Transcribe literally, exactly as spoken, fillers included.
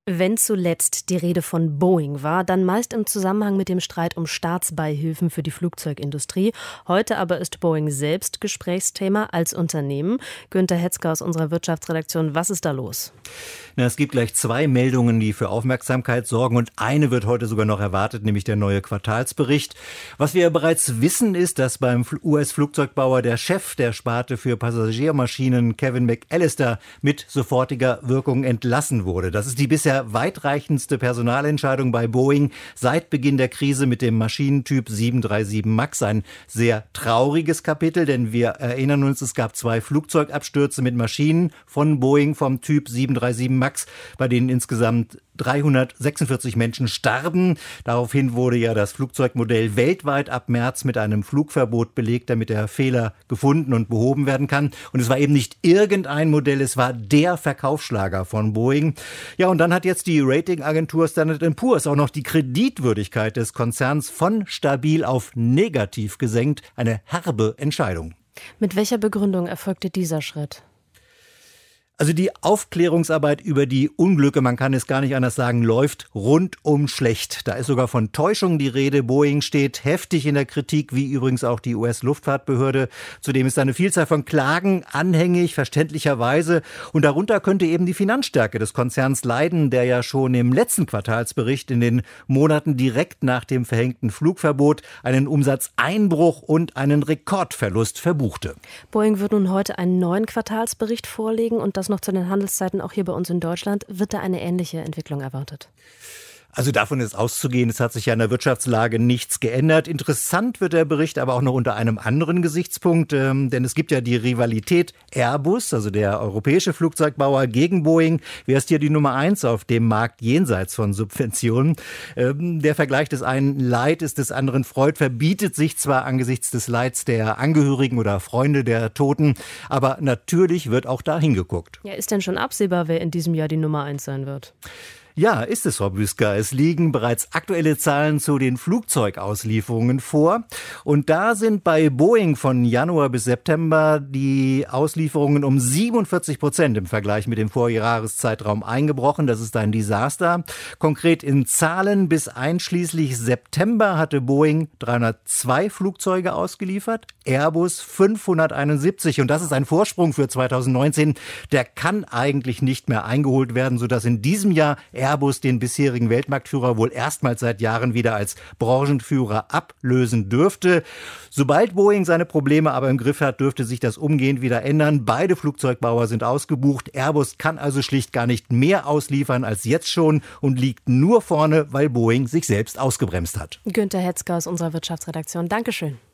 Wenn zuletzt die Rede von Boeing war, dann meist im Zusammenhang mit dem Streit um Staatsbeihilfen für die Flugzeugindustrie. Heute aber ist Boeing selbst Gesprächsthema als Unternehmen. Günther Hetzger aus unserer Wirtschaftsredaktion, was ist da los? Na, es gibt gleich zwei Meldungen, die für Aufmerksamkeit sorgen, und eine wird heute sogar noch erwartet, nämlich der neue Quartalsbericht. Was wir bereits wissen, ist, dass beim U S-Flugzeugbauer der Chef der Sparte für Passagiermaschinen, Kevin McAllister, mit sofortiger Wirkung entlassen wurde. Das ist die bisher weitreichendste Personalentscheidung bei Boeing seit Beginn der Krise mit dem Maschinentyp sieben drei sieben Max. Ein sehr trauriges Kapitel, denn wir erinnern uns, es gab zwei Flugzeugabstürze mit Maschinen von Boeing vom Typ sieben drei sieben Max, bei denen insgesamt dreihundertsechsundvierzig Menschen starben. Daraufhin wurde ja das Flugzeugmodell weltweit ab März mit einem Flugverbot belegt, damit der Fehler gefunden und behoben werden kann. Und es war eben nicht irgendein Modell, es war der Verkaufsschlager von Boeing. Ja, und dann hat jetzt die Ratingagentur Standard and Poor's auch noch die Kreditwürdigkeit des Konzerns von stabil auf negativ gesenkt. Eine herbe Entscheidung. Mit welcher Begründung erfolgte dieser Schritt? Also die Aufklärungsarbeit über die Unglücke, man kann es gar nicht anders sagen, läuft rundum schlecht. Da ist sogar von Täuschung die Rede. Boeing steht heftig in der Kritik, wie übrigens auch die U S-Luftfahrtbehörde. Zudem ist eine Vielzahl von Klagen anhängig, verständlicherweise. Und darunter könnte eben die Finanzstärke des Konzerns leiden, der ja schon im letzten Quartalsbericht in den Monaten direkt nach dem verhängten Flugverbot einen Umsatzeinbruch und einen Rekordverlust verbuchte. Boeing wird nun heute einen neuen Quartalsbericht vorlegen und das noch zu den Handelszeiten auch hier bei uns in Deutschland. Wird da eine ähnliche Entwicklung erwartet? Also davon ist auszugehen, es hat sich ja in der Wirtschaftslage nichts geändert. Interessant wird der Bericht aber auch noch unter einem anderen Gesichtspunkt, ähm, denn es gibt ja die Rivalität Airbus, also der europäische Flugzeugbauer, gegen Boeing. Wer ist hier die Nummer eins auf dem Markt jenseits von Subventionen? Ähm, der Vergleich des einen Leid ist des anderen Freud, verbietet sich zwar angesichts des Leids der Angehörigen oder Freunde der Toten, aber natürlich wird auch da hingeguckt. Ja, ist denn schon absehbar, wer in diesem Jahr die Nummer eins sein wird? Ja, ist es, Frau Büsker. Es liegen bereits aktuelle Zahlen zu den Flugzeugauslieferungen vor. Und da sind bei Boeing von Januar bis September die Auslieferungen um siebenundvierzig Prozent im Vergleich mit dem Vorjahreszeitraum eingebrochen. Das ist ein Desaster. Konkret in Zahlen: bis einschließlich September hatte Boeing dreihundertzwei Flugzeuge ausgeliefert, Airbus fünfhunderteinundsiebzig. Und das ist ein Vorsprung für zweitausendneunzehn. Der kann eigentlich nicht mehr eingeholt werden, sodass in diesem Jahr Airbus den bisherigen Weltmarktführer wohl erstmals seit Jahren wieder als Branchenführer ablösen dürfte. Sobald Boeing seine Probleme aber im Griff hat, dürfte sich das umgehend wieder ändern. Beide Flugzeugbauer sind ausgebucht. Airbus kann also schlicht gar nicht mehr ausliefern als jetzt schon und liegt nur vorne, weil Boeing sich selbst ausgebremst hat. Günther Hetzger aus unserer Wirtschaftsredaktion. Dankeschön.